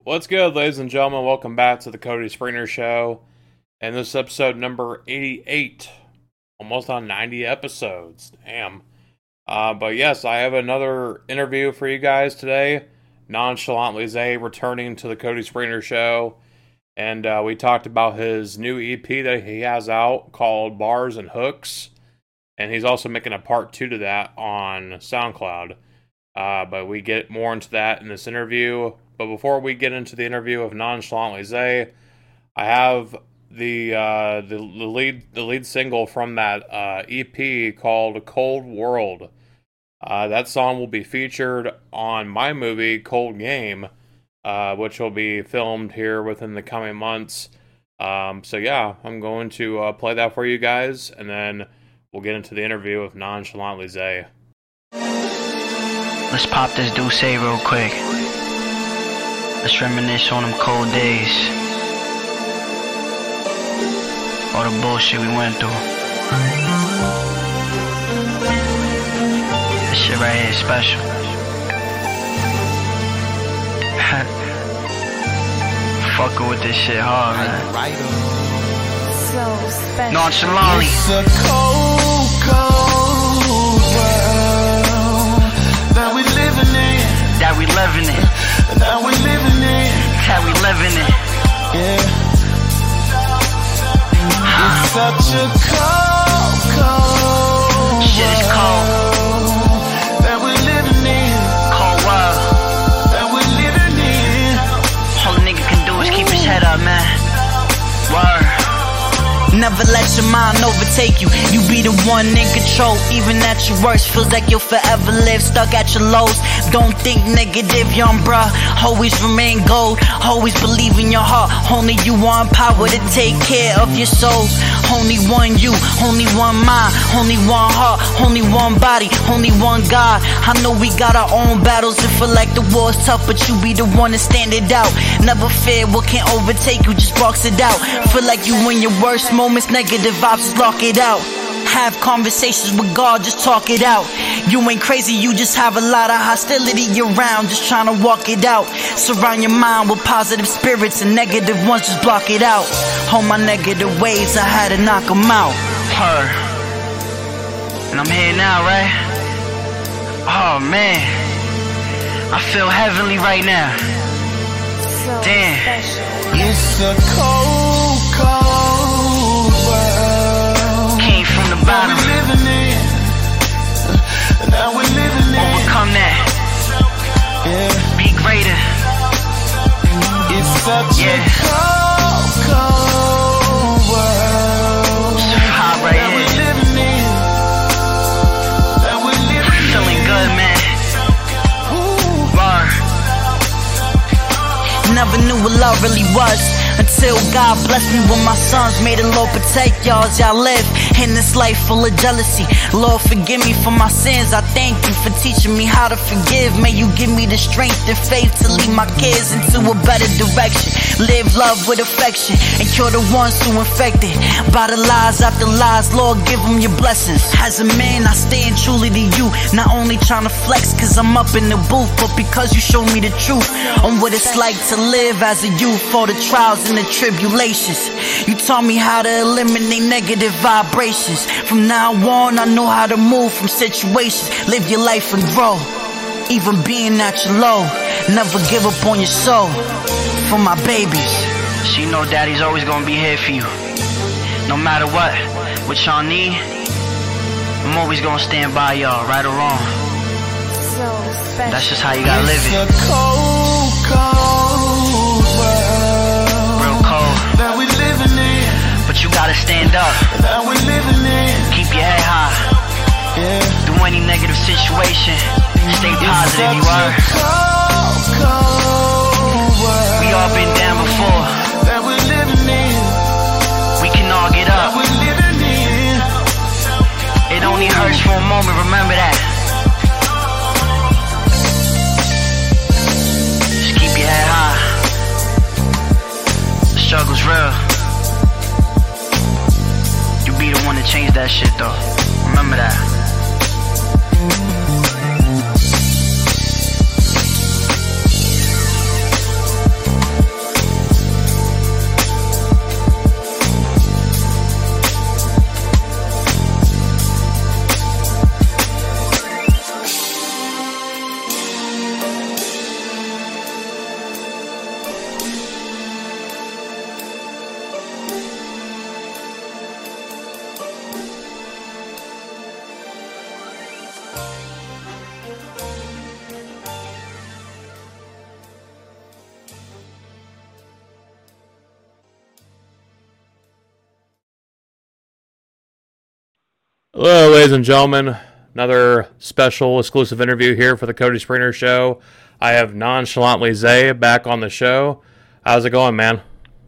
What's good, ladies and gentlemen? Welcome back to the Cody Springer Show. And this is episode number 88. Almost on 90 episodes. Damn. But yes, I have another interview for you guys today. Nonchalantly Zay returning to the Cody Springer Show. And we talked about his new EP that he has out called Bars and Hooks. And he's also making a part 2 to that on SoundCloud. But we get more into that in this interview. But before we get into the interview of Nonchalantly Zay, I have the lead single from that EP called Cold World. That song will be featured on my movie Cold Game, which will be filmed here within the coming months. So yeah, I'm going to play that for you guys, and then we'll get into the interview with Nonchalantly Zay. Let's pop this Douce real quick. Let's reminisce on them cold days. All the bullshit we went through. This shit right here is special. Fucking with this shit hard, man. So special. Nonchalantly. It's a cold, cold world that we living in. That we living in. That we living in. That we living in. Yeah. It's such a cold, cold Shit is cold. world that we living in. Cold world. That we living in. All a nigga can do is keep his head up, man. Word. Never let your mind overtake you. You be the one in control. Even at your worst, feels like you'll forever live stuck at your lows. Don't think negative, young bruh. Always remain gold. Always believe in your heart. Only you want power to take care of your soul. Only one you, only one mind, only one heart, only one body, only one God. I know we got our own battles and feel like the war's tough, but you be the one to stand it out. Never fear what can overtake you, just box it out. Feel like you in your worst moments, negative vibes, just block it out. Have conversations with God, just talk it out. You ain't crazy, you just have a lot of hostility around, just trying to walk it out. Surround your mind with positive spirits, and negative ones, just block it out. All my negative ways, I had to knock them out. Her. And I'm here now, right? Oh man, I feel heavenly right now. So Damn. special. It's a cold, cold world Came from the that bottom, we living in. That we living in. overcome that, Yeah. be greater. It's such Yeah. a cold, cold world So hot right that we here, living in. That we living in. feeling good, man. Bar. Never knew what love really was until God blessed me with my sons. May the Lord protect y'all as y'all live in this life full of jealousy. Lord, forgive me for my sins. I thank you for teaching me how to forgive. May you give me the strength and faith to lead my kids into a better direction. Live love with affection and cure the ones who infected by the lies after lies. Lord, give them your blessings. As a man, I stand truly to you. Not only trying to flex cause I'm up in the booth, but because you show me the truth on what it's like to live as a youth for the trials and the tribulations. You taught me how to eliminate negative vibrations. From now on, I know how to move from situations. Live your life and grow. Even being at your low, never give up on your soul. For my babies, so you know daddy's always gonna be here for you. No matter what y'all need, I'm always gonna stand by y'all, right or wrong. So special. That's just how you gotta live It's it. a cold, cold world Real cold, that we living in. but you gotta stand up. That we living in. Keep your head high. Yeah. Through any negative situation, stay positive, you It's are. such a cold, cold world We all been down before. that we living in. We can all get That up. we living in. It only hurts for a moment, remember that. Just keep your head high. The struggle's real. You be the one to change that shit though. Remember that. ladies and gentlemen, another special exclusive interview here for the Cody Springer Show. I have Nonchalantly Zay back on the show. How's it going, man?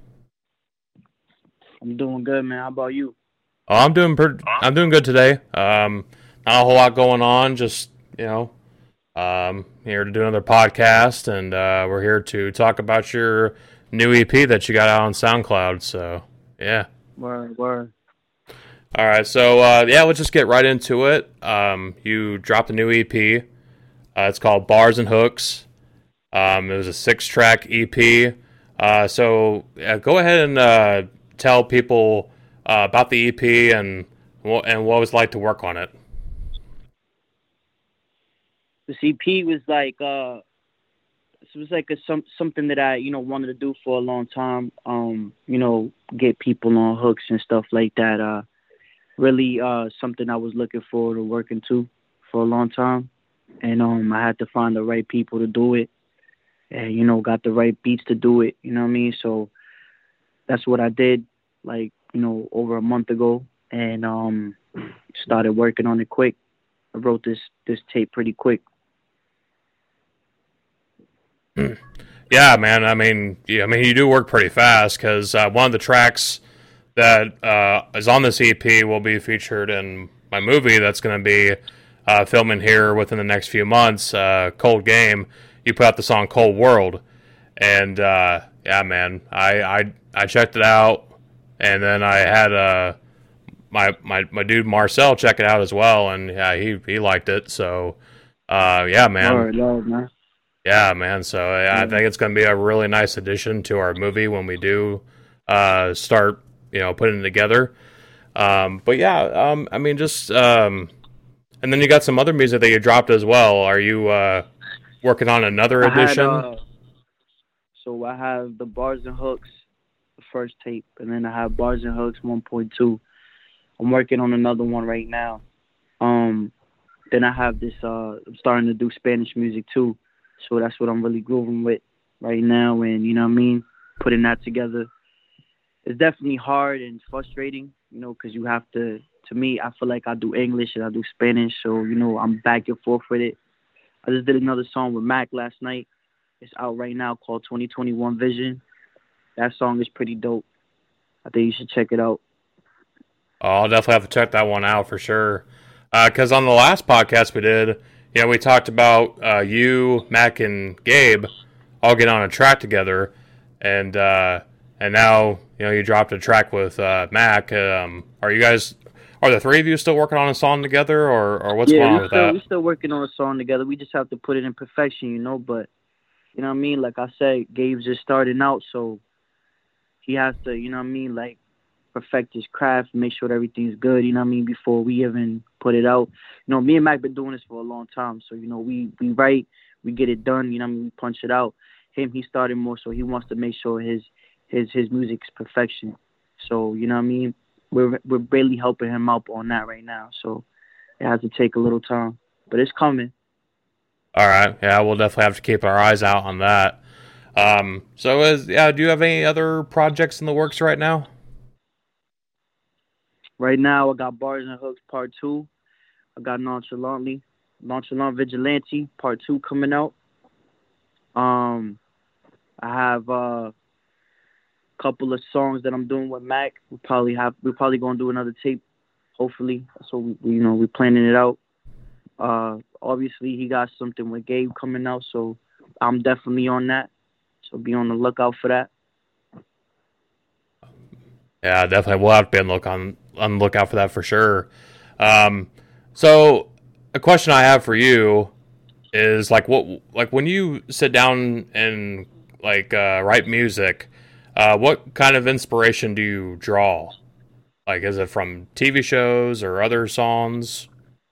I'm doing good, man. How about you? Oh, I'm doing good today. Not a whole lot going on. Just here to do another podcast, and we're here to talk about your new EP that you got out on SoundCloud. So yeah. Word. All right, so let's just get right into it. You dropped a new EP. It's called Bars and Hooks. It was a 6-track EP. So go ahead and tell people about the EP and what it was like to work on it. This EP was like something that I wanted to do for a long time. Get people on hooks and stuff like that. Really something I was looking forward to working to for a long time, and I had to find the right people to do it, and got the right beats to do it. You know what I mean? So that's what I did, over a month ago, and started working on it quick. I wrote this tape pretty quick. Yeah, man. I mean, you do work pretty fast because one of the tracks that is on this EP will be featured in my movie that's going to be filming here within the next few months. Cold Game. You put out the song Cold World, and yeah, man, I checked it out, and then I had my dude Marcel check it out as well, and yeah, he liked it. So yeah, man. Lord, man. Yeah, man. So yeah, I think it's going to be a really nice addition to our movie when we do start, putting it together. But yeah, and then you got some other music that you dropped as well. Are you working on another edition? So I have the Bars and Hooks, the first tape, and then I have Bars and Hooks 1.2. I'm working on another one right now. Then I have this. I'm starting to do Spanish music too. So that's what I'm really grooving with right now, and putting that together. It's definitely hard and frustrating, because you have to me, I feel like I do English and I do Spanish, so, I'm back and forth with it. I just did another song with Mac last night. It's out right now called 2021 Vision. That song is pretty dope. I think you should check it out. Oh, I'll definitely have to check that one out for sure. Because on the last podcast we did, we talked about you, Mac, and Gabe all getting on a track together, and now you dropped a track with Mac. Are the three of you still working on a song together, or what's going on with that? We're still working on a song together. We just have to put it in perfection, But you know what I mean? Like I said, Gabe's just starting out, so he has to, perfect his craft, make sure that everything's good, before we even put it out. Me and Mac been doing this for a long time, so we write, we get it done, we punch it out. He started more, so he wants to make sure his music's perfection. So, we're really helping him out on that right now, so it has to take a little time, but it's coming. All right, yeah, we'll definitely have to keep our eyes out on that. Do you have any other projects in the works right now? Right now, I got Bars and Hooks Part 2. I got Nonchalant Vigilante Part 2 coming out. I have a couple of songs that I'm doing with Mac. We're probably going to do another tape, hopefully. So we're planning it out. Obviously, he got something with Gabe coming out, so I'm definitely on that. So be on the lookout for that. Yeah, definitely. We'll have to be on the lookout for that for sure. So a question I have for you is when you sit down and write music, what kind of inspiration do you draw? Is it from TV shows or other songs?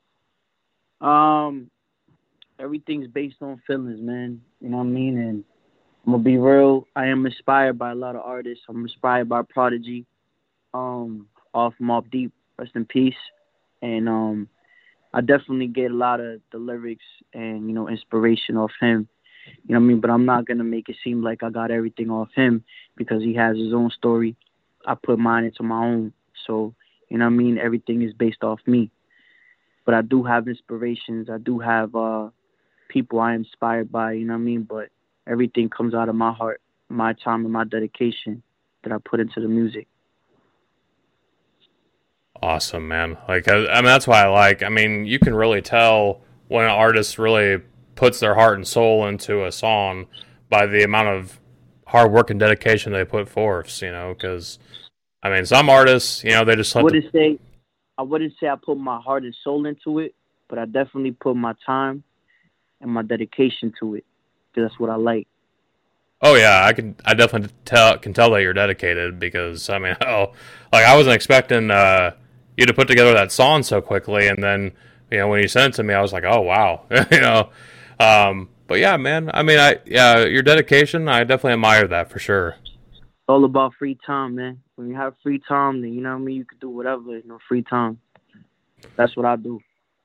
Everything's based on feelings, man. You know what I mean? And I'm gonna be real. I am inspired by a lot of artists. I'm inspired by Prodigy. Off Mobb Deep, rest in peace. And I definitely get a lot of the lyrics and inspiration off him. You know what I mean? But I'm not gonna make it seem like I got everything off him because he has his own story. I put mine into my own. So, you know what I mean? Everything is based off me. but I do have inspirations. I do have people I am inspired by. You know what I mean? But everything comes out of my heart, my time, and my dedication that I put into the music. Awesome, man. Like, I mean, that's why I like. I mean, you can really tell when an artist really puts their heart and soul into a song by the amount of hard work and dedication they put forth. You know, because I mean, some artists, you know, they just I let wouldn't say I put my heart and soul into it, but I definitely put my time and my dedication to it because that's what I like. Oh yeah, I definitely can tell that you're dedicated because I mean, like I wasn't expecting you to put together that song so quickly, and then you know when you sent it to me, I was like, oh wow, you know. But yeah, man, I mean, your dedication, I definitely admire that for sure. It's all about free time, man. When you have free time, then you know what I mean. You can do whatever. You know, free time. That's what I do.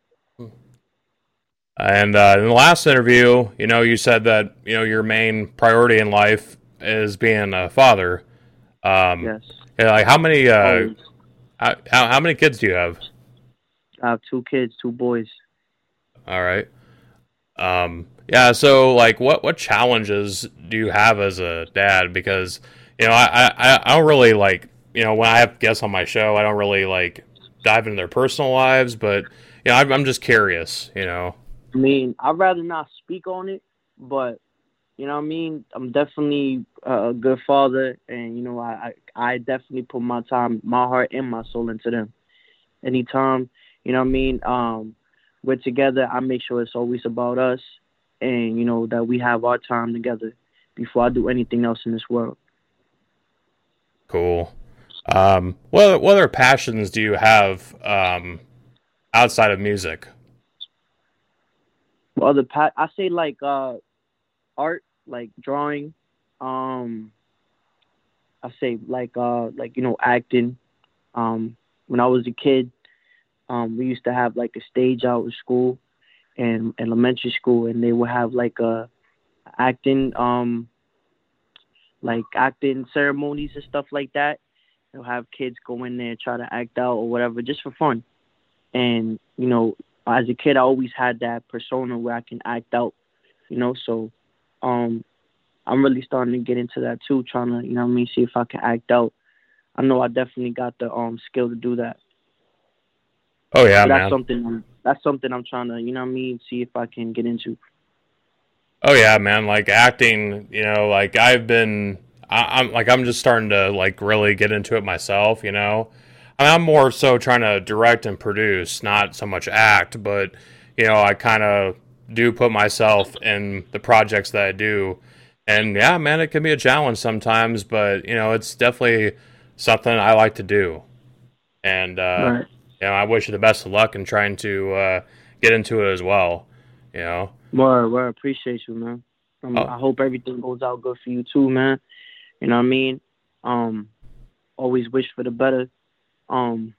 And in the last interview, you know, you said that you know your main priority in life is being a father. Yes. Yeah, like how many Always. how many kids do you have? I have 2 kids, 2 boys. All right. Yeah. So, like, what challenges do you have as a dad? Because you know, I don't really like you know when I have guests on my show, I don't really like dive into their personal lives, but you know, I'm just curious. You know. I mean, I'd rather not speak on it, but you know what I mean. I'm definitely a good father, and you know, I definitely put my time, my heart, and my soul into them. Anytime, you know what I mean. We're together. I make sure it's always about us, and you know that we have our time together before I do anything else in this world. Cool. What other passions do you have outside of music? Well, I say like art, like drawing. I say like you know acting. When I was a kid, we used to have like a stage out of school and elementary school, and they would have like a acting like acting ceremonies and stuff like that. They'll have kids go in there and try to act out or whatever just for fun. And you know, as a kid, I always had that persona where I can act out. You know, so I'm really starting to get into that too, trying to you know what I mean, see if I can act out. I know I definitely got the skill to do that. Oh yeah, So man. that's something I'm trying to, you know what I mean, see if I can get into. Oh yeah, man. Like acting, you know, like I'm just starting to like really get into it myself. You know, I mean, I'm more so trying to direct and produce, not so much act. But you know, I kind of do put myself in the projects that I do, and yeah, man, it can be a challenge sometimes. But you know, it's definitely something I like to do, and Right. you know, I wish you the best of luck in trying to get into it as well. You know. Well, appreciate you, man. Oh, I hope everything goes out good for you too, man. You know what I mean? Always wish for the better. Um,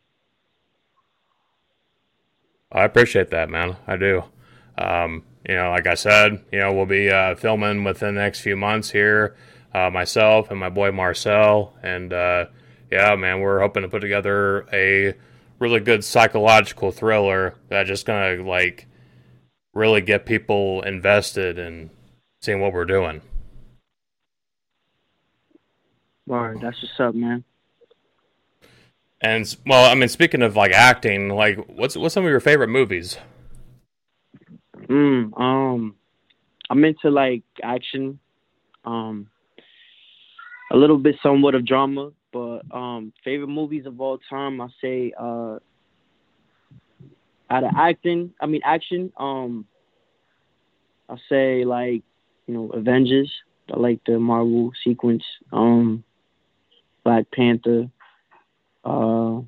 I appreciate that, man. I do. You know, like I said, you know, we'll be filming within the next few months here, myself and my boy Marcel, and yeah, man, we're hoping to put together a really good psychological thriller that's just gonna like really get people invested in seeing what we're doing. Word, that's what's up, man. And well, I mean, speaking of like acting, like what's some of your favorite movies? I'm into like action, um, a little bit somewhat of drama, but favorite movies of all time, I say out of action, I say like, you know, Avengers. I like the Marvel sequence. Black Panther. Uh,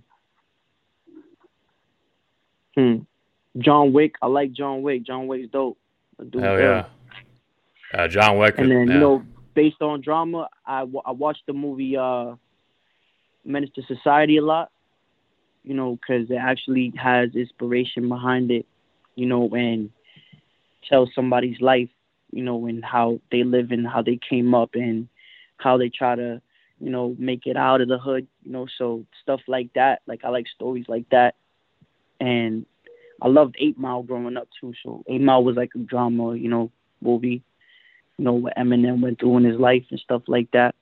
John Wick. I like John Wick. John Wick's dope. The dude's Hell ill. yeah, John Wick. And then Yeah. you know, based on drama, I watched the movie Menace to Society a lot. You know, because it actually has inspiration behind it. You know, and tells somebody's life. You know, and how they live and how they came up and how they try to, you know, make it out of the hood. You know, so stuff like that. Like I like stories like that. And I loved 8 Mile growing up too. So 8 Mile was like a drama, movie. What Eminem went through in his life and stuff like that.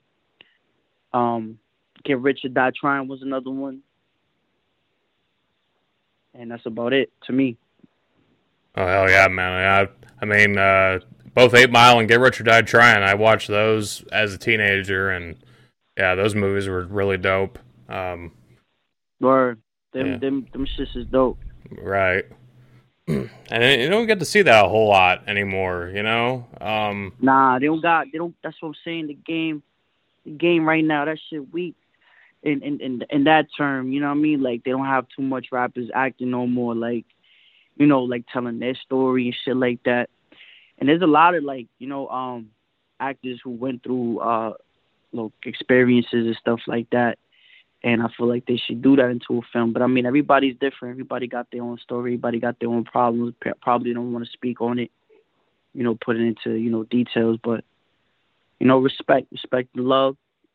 Get Rich or Die Trying was another one, and that's about it to me. Oh hell yeah, man! I mean, both 8 Mile and Get Rich or Die Trying. I watched those as a teenager, and yeah, those movies were really dope. Or them shits is dope. Right. And you don't get to see that a whole lot anymore, Nah, they don't. That's what I'm saying. The game right now, that shit weak. In that term, you know what I mean? Like they don't have too much rappers acting no more. Like, like telling their story and shit like that. And there's a lot of actors who went through experiences and stuff like that. And I feel like they should do that into a film. But I mean, everybody's different. Everybody got their own story. Everybody got their own problems. Probably don't want to speak on it, put it into, details. But, respect and love.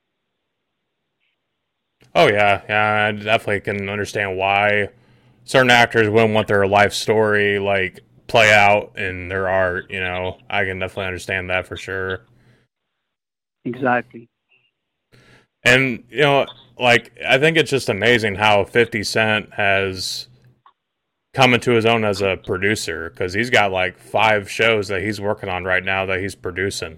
Oh, yeah. Yeah, I definitely can understand why certain actors wouldn't want their life story, play out in their art, I can definitely understand that for sure. Exactly. And, I think it's just amazing how 50 Cent has come into his own as a producer, because he's got 5 shows that he's working on right now that he's producing.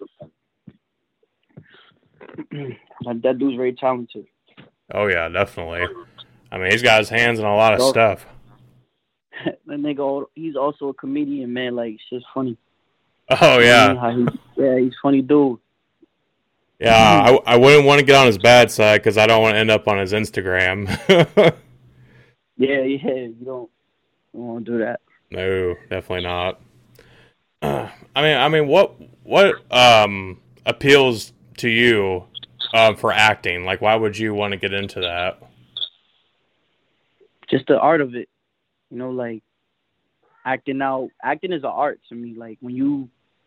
That dude's very talented. Oh, yeah, definitely. I mean, he's got his hands in a lot of stuff. That nigga, he's also a comedian, man. It's just funny. Oh, yeah. He's funny dude. Yeah, I wouldn't want to get on his bad side because I don't want to end up on his Instagram. Yeah, you don't want to do that. No, definitely not. I mean, what appeals to you for acting? Why would you want to get into that? Just the art of it, acting out. Acting is an art to me. When you,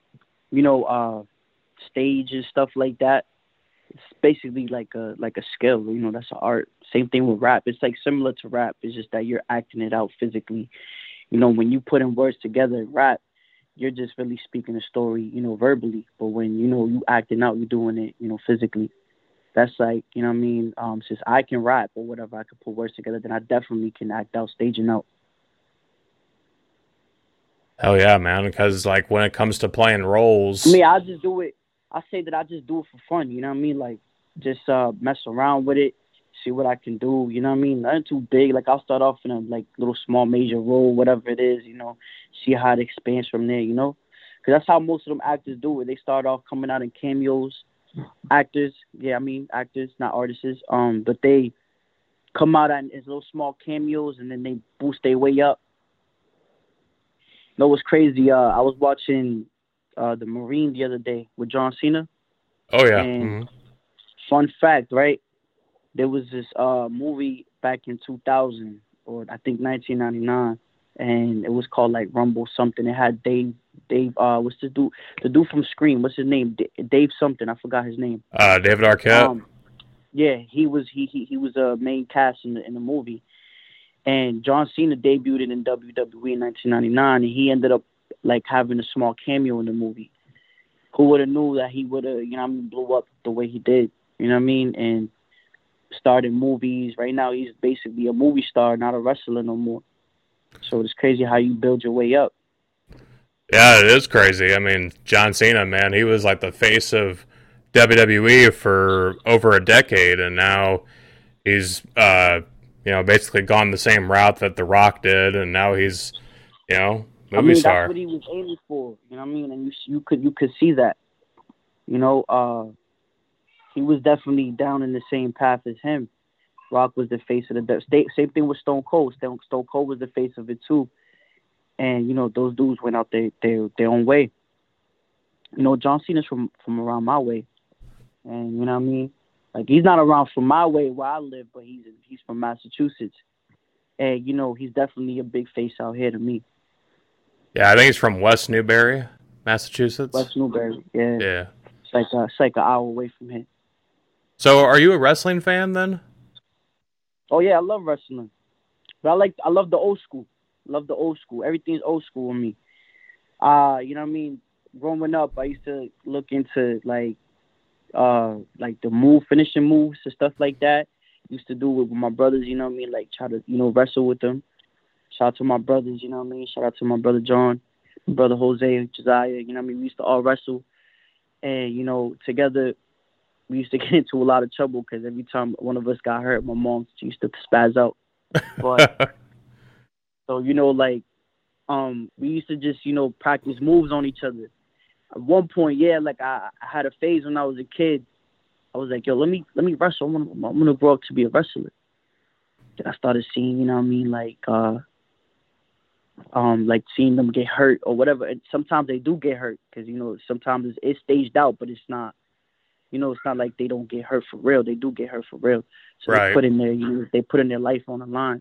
stage and stuff like that, it's basically like a skill. That's an art. Same thing with rap. It's similar to rap. It's just that you're acting it out physically. When you put in words together in rap, you're just really speaking a story, verbally. But when you acting out, you're doing it, physically. That's what I mean. Since I can rap or whatever, I can put words together, then I definitely can act out, staging out. Hell yeah, man! Because when it comes to playing roles, I just do it. I say that I just do it for fun. You know what I mean? Just mess around with it, see what I can do. You know what I mean? Nothing too big. I'll start off in a little small major role, whatever it is. See how it expands from there. Because that's how most of them actors do it. They start off coming out in cameos. Actors, actors, not artists. But they come out in little small cameos, and then they boost their way up. What's crazy? I was watching the Marine the other day with John Cena. Oh yeah. And fun fact, right? There was this movie back in 2000 or I think 1999, and it was called Rumble something. It had Dave. What's the dude from Scream? What's his name? Dave something. I forgot his name. David Arquette. Yeah, he was a main cast in the movie, and John Cena debuted in WWE in 1999, and he ended up having a small cameo in the movie. Who would have knew that he would have, blew up the way he did, and started movies. Right now, he's basically a movie star, not a wrestler no more. So it's crazy how you build your way up. Yeah, it is crazy. I mean, John Cena, man, he was the face of WWE for over a decade, and now he's, basically gone the same route that The Rock did, and now he's, movie star. That's what he was aiming for, and you could see that, he was definitely down in the same path as him. Rock was the face of the same thing with Stone Cold. Stone Cold was the face of it too, and those dudes went out their own way. John Cena's from around my way, and he's not around from my way where I live, but he's from Massachusetts, and he's definitely a big face out here to me. Yeah, I think he's from West Newbury, Massachusetts. West Newbury, yeah. Yeah. It's like an hour away from here. So, are you a wrestling fan then? Oh yeah, I love wrestling, but I love the old school. Love the old school. Everything's old school with me. You know what I mean? Growing up, I used to look into like the finishing moves and stuff like that. Used to do it with my brothers, you know what I mean? Like try to, wrestle with them. Shout out to my brothers, you know what I mean? Shout out to my brother John, my brother Jose, Josiah, you know what I mean? We used to all wrestle. And, together we used to get into a lot of trouble because every time one of us got hurt, my mom, she used to spaz out. But, so, we used to just, practice moves on each other. At one point, I had a phase when I was a kid. I was like, yo, let me wrestle. I'm gonna grow up to be a wrestler. Then I started seeing, you know what I mean, like seeing them get hurt or whatever. And sometimes they do get hurt because sometimes it's staged out, but it's not. It's not like they don't get hurt for real. They do get hurt for real. So right. They put in their life on the line.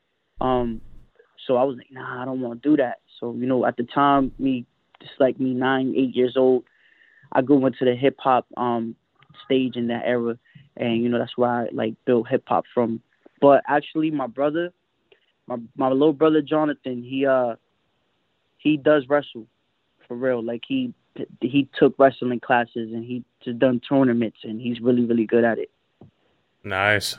So I was like, nah, I don't want to do that. So at the time, me 9, 8 years old, I grew into the hip hop stage in that era, and that's where I built hip hop from. But actually, my brother, my little brother Jonathan, he does wrestle for real. Like he took wrestling classes and he just done tournaments, and he's really, really good at it. Nice.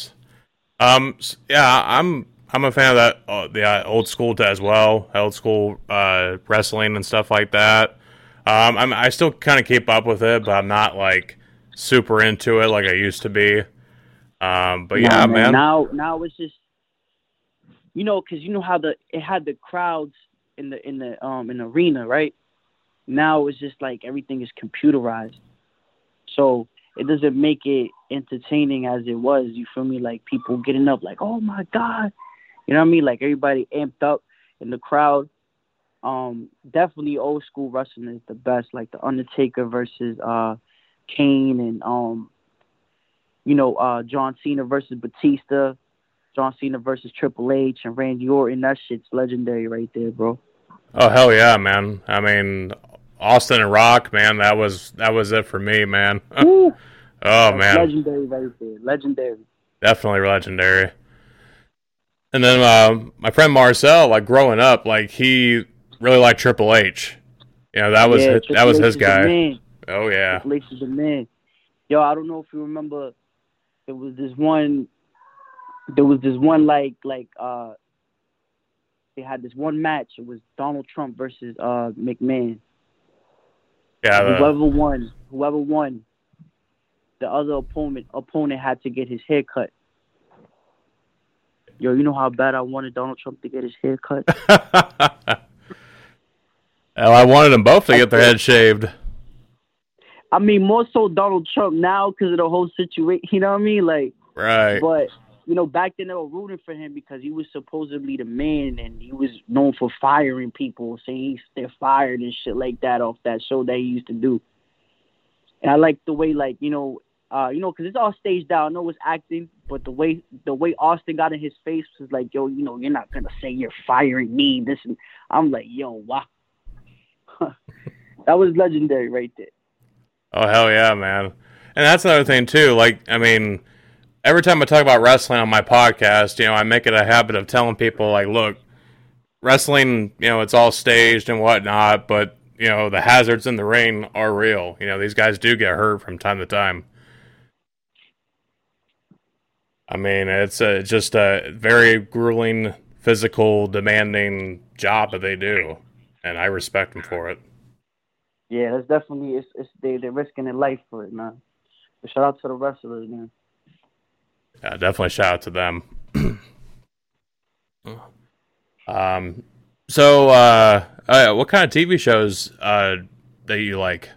Yeah, I'm a fan of that the old school as well, old school wrestling and stuff like that. I still kind of keep up with it, but I'm not like super into it like I used to be. But yeah, man. Now it's just because how it had the crowds in the arena, right? Now it's just like everything is computerized, so it doesn't make it entertaining as it was. You feel me? Like people getting up, like, oh my god, you know what I mean? Like everybody amped up in the crowd. Definitely old school wrestling is the best. Like the Undertaker versus Kane and John Cena versus Batista, John Cena versus Triple H and Randy Orton. That shit's legendary right there, bro. Oh hell yeah, man! I mean, Austin and Rock, man, that was it for me, man. Oh man, legendary right there, legendary. Definitely legendary. And then my friend Marcel, like growing up, like he really liked Triple H. That was his guy. Oh yeah, Triple H is the man. Yo, I don't know if you remember. There was this one they had this one match. It was Donald Trump versus McMahon. Yeah. Whoever won, the other opponent had to get his hair cut. Yo, you know how bad I wanted Donald Trump to get his hair cut? Well, I wanted them both to get their head shaved. I mean, more so Donald Trump now because of the whole situation. You know what I mean? Like, right. But back then they were rooting for him because he was supposedly the man, and he was known for firing people, saying they're fired and shit like that off that show that he used to do. And I like the way, because it's all staged out. I know it's acting, but the way Austin got in his face was like, yo, you're not gonna say you're firing me. This, and I'm like, yo, wow. That was legendary right there. Oh hell yeah, man! And that's another thing too. Like, I mean, every time I talk about wrestling on my podcast, I make it a habit of telling people, like, look, wrestling, it's all staged and whatnot, but the hazards in the ring are real. These guys do get hurt from time to time. I mean, it's just a very grueling, physical, demanding job that they do, and I respect them for it. Yeah, that's definitely they're risking their life for it, man. But shout out to the wrestlers, man. Yeah, definitely shout out to them. So what kind of TV shows that you like?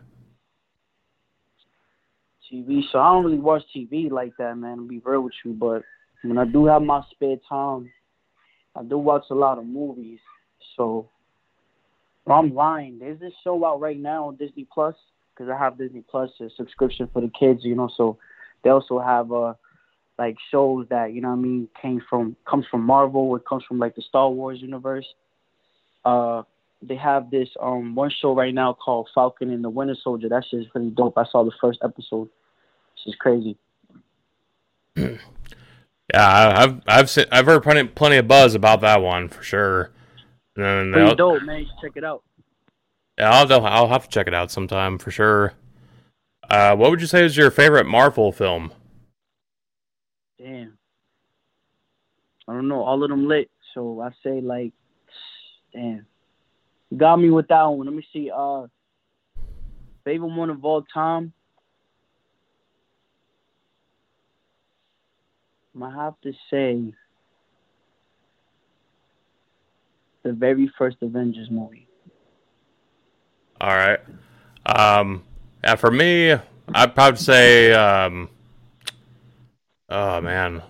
TV show. I don't really watch TV like that, man. To be real with you, but when I do have my spare time, I do watch a lot of movies. So I'm lying. There's this show out right now on Disney Plus because I have Disney Plus, a subscription for the kids. So they also have shows that comes from Marvel. It comes from the Star Wars universe. They have this one show right now called Falcon and the Winter Soldier. That shit is pretty dope. I saw the first episode. This is crazy. Yeah, I've heard plenty of buzz about that one for sure. And then Pretty dope, man. You should check it out. yeah, I'll have to check it out sometime for sure. What would you say is your favorite Marvel film? Damn. I don't know. All of them lit. So I say like, damn. You got me with that one. Let me see. Favorite one of all time. I have to say the very first Avengers movie. All right. Yeah, for me, I'd probably say, oh man,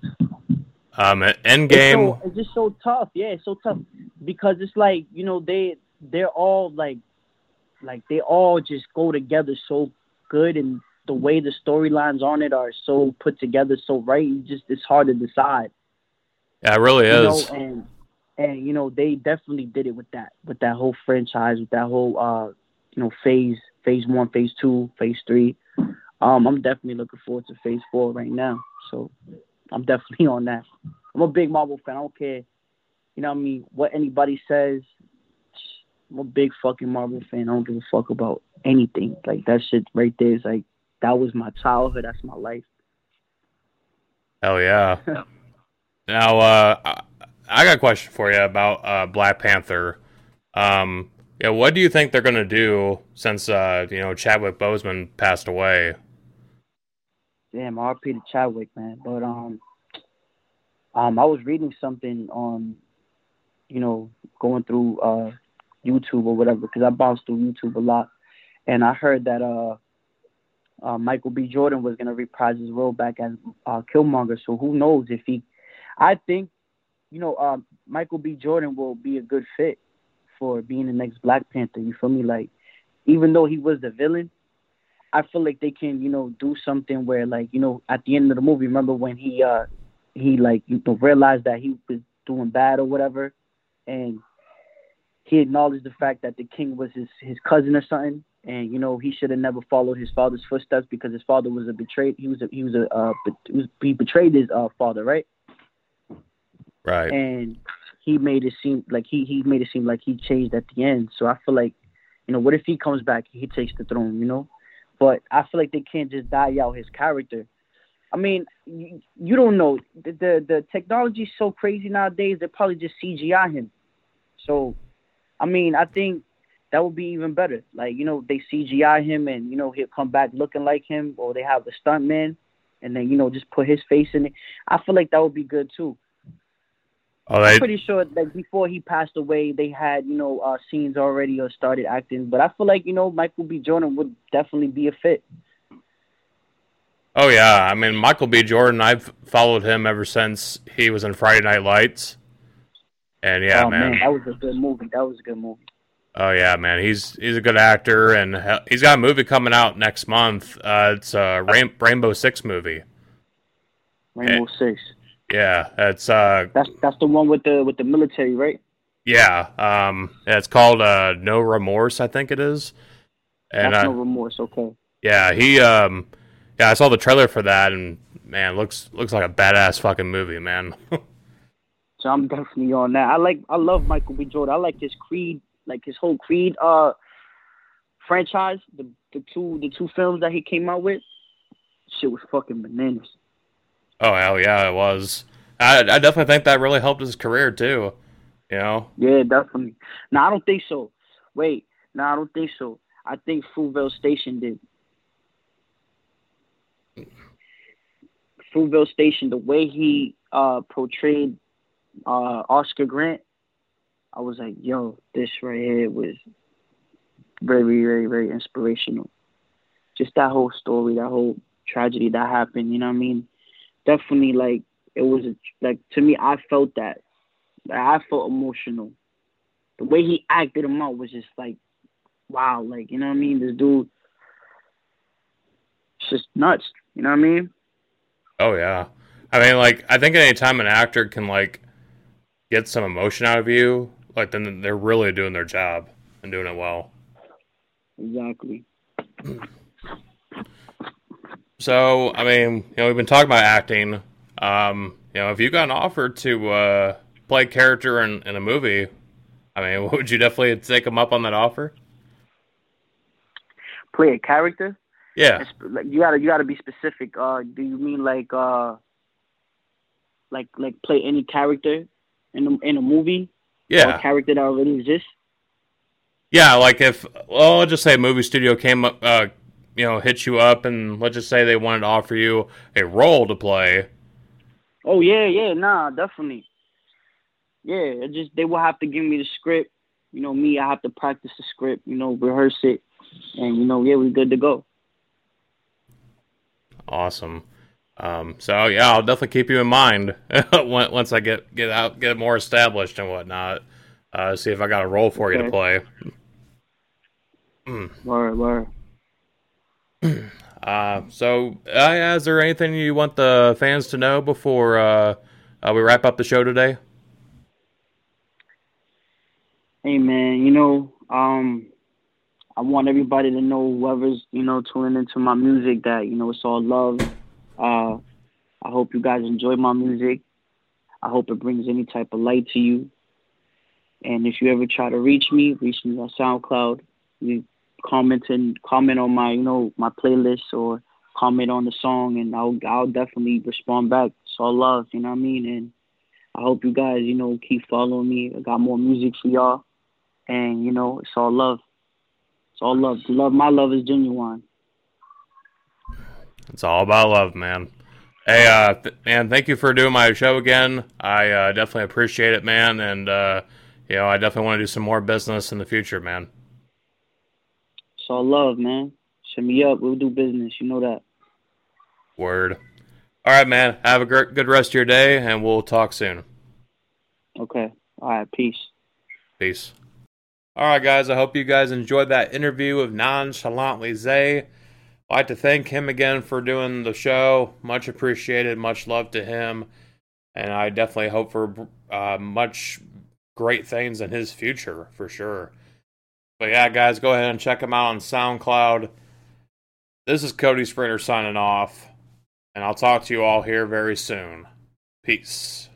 Endgame. It's just so tough. Yeah, it's so tough because it's like, you know, they're all like they all just go together so good, and the way the storylines on it are so put together so right. It's hard to decide. Yeah, it really is. You know, and you know, they definitely did it with that whole franchise, with that whole you know, phase 1, phase 2, phase 3. I'm definitely looking forward to phase 4 right now. So I'm definitely on that. I'm a big Marvel fan. I don't care, you know what I mean, what anybody says. I'm a big fucking Marvel fan. I don't give a fuck about anything. Like, that shit right there is like, that was my childhood. That's my life. Hell yeah. Now, I got a question for you about Black Panther. Yeah, what do you think they're gonna do since you know, Chadwick Boseman passed away? Damn, RP to Chadwick, man. But I was reading something on, you know, going through YouTube or whatever, because I bounce through YouTube a lot, and I heard that Michael B. Jordan was gonna reprise his role back as Killmonger. So who knows if he? I think, you know, Michael B. Jordan will be a good fit for being the next Black Panther. You feel me? Like, even though he was the villain, I feel like they can, you know, do something where, like, you know, at the end of the movie, remember when he like, you know, realized that he was doing bad or whatever, and he acknowledged the fact that the king was his cousin or something, and, you know, he should have never followed his father's footsteps because his father was he betrayed his father, right? Right. And he made it seem like he made it seem like he changed at the end. So I feel like, you know, what if he comes back, he takes the throne, you know? But I feel like they can't just die out his character. I mean, you don't know. The technology's so crazy nowadays, they probably just CGI him. So, I mean, I think that would be even better. Like, you know, they CGI him and, you know, he'll come back looking like him, or they have a stuntman and then, you know, just put his face in it. I feel like that would be good too. I'm pretty sure that before he passed away, they had, you know, scenes already or started acting. But I feel like, you know, Michael B. Jordan would definitely be a fit. Oh, yeah. I mean, Michael B. Jordan, I've followed him ever since he was in Friday Night Lights. And, yeah, man. That was a good movie. Oh, yeah, man. He's a good actor, and he's got a movie coming out next month. It's a Rainbow Six movie. Rainbow Six. Yeah, it's that's the one with the military, right? Yeah, it's called No Remorse, I think it is. And that's No Remorse, okay. Yeah, yeah, I saw the trailer for that, and man, looks like a badass fucking movie, man. So I'm definitely on that. I love Michael B. Jordan. I like his Creed, like his whole Creed franchise. The two films that he came out with, shit was fucking bananas. Oh, hell yeah, it was. I definitely think that really helped his career, too. You know? Yeah, definitely. No, I don't think so. Wait. No, I don't think so. I think Fruitvale Station did. Fruitvale Station, the way he portrayed Oscar Grant, I was like, yo, this right here was very, very, very inspirational. Just that whole story, that whole tragedy that happened, you know what I mean? Definitely, like, it was, like, to me, I felt that. Like, I felt emotional. The way he acted him out was just, like, wow. Like, you know what I mean? This dude, it's just nuts. You know what I mean? Oh, yeah. I mean, like, I think anytime an actor can, like, get some emotion out of you, like, then they're really doing their job and doing it well. Exactly. So, I mean, you know, we've been talking about acting. You know, if you got an offer to play a character in a movie, I mean, would you definitely take him up on that offer? Play a character? Yeah. Like you gotta be specific. Do you mean like play any character in a movie? Or Yeah. a character that already exists? Yeah, like if, well, let's just say a movie studio came up, hit you up, and let's just say they wanted to offer you a role to play. Oh yeah, nah, definitely. Yeah, they will have to give me the script. Me, I have to practice the script. Rehearse it, and yeah, we're good to go. Awesome. So yeah, I'll definitely keep you in mind once I get more established and whatnot. See if I got a role for you to play. Word. Is there anything you want the fans to know before we wrap up the show today? Hey man, I want everybody to know, whoever's tuning into my music, that it's all love. I hope you guys enjoy my music. I hope it brings any type of light to you. And if you ever try to reach me on SoundCloud. You comment on my my playlist, or comment on the song, and I'll definitely respond back. It's all love, you know what I mean? And I hope you guys keep following me. I got more music for y'all, and it's all love. It's all love. My love is genuine. It's all about love, man. Hey, man, thank you for doing my show again. I definitely appreciate it, man, and I definitely want to do some more business in the future, man. It's all love, man. Send me up. We'll do business. You know that. Word. All right, man. Have a good rest of your day, and we'll talk soon. Okay. All right. Peace. Peace. All right, guys. I hope you guys enjoyed that interview with Nonchalantly Zay. I'd like to thank him again for doing the show. Much appreciated. Much love to him. And I definitely hope for much great things in his future, for sure. But yeah, guys, go ahead and check him out on SoundCloud. This is Cody Sprinter signing off, and I'll talk to you all here very soon. Peace.